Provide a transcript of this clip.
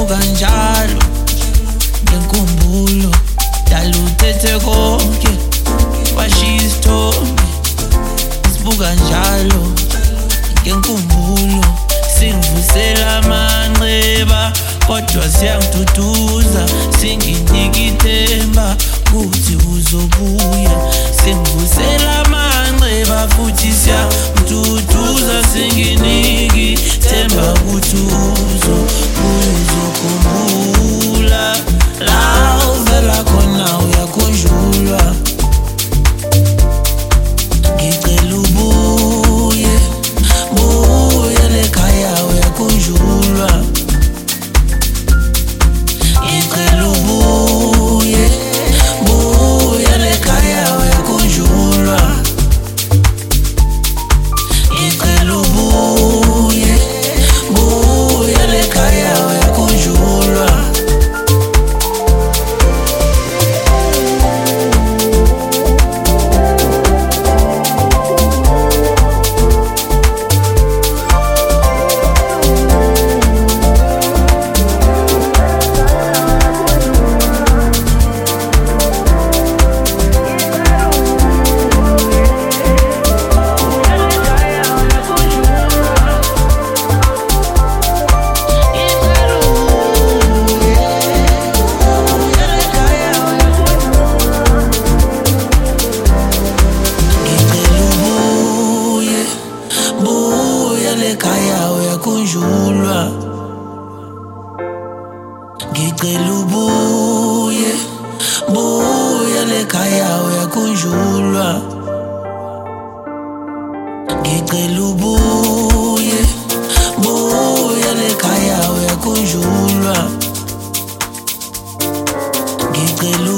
sibuka njalo ngenkumbulo dala uthethe konke washiya isithombe sibuka njalo ngenkumbulo singivusela amanxeba kodwa siyangiduduza singinika ithemba kuthi uzobuya singivusela amanxeba futhi siyangiduduza singinika ithemba kuthi uzokhumbula la uvela khona uyakhunjulwa ngicela ubuye lekhaya uyakhunjulwa ngicela ubuye lekhaya uyakhunjulwa ngicela ubuye lekhaya uyakhunjulwa lekhaya uyakhunjulwa ngicela ubuye lekhaya uyakhunjulwa ngicela ubuye lekhaya uyakhunjulwa ngicela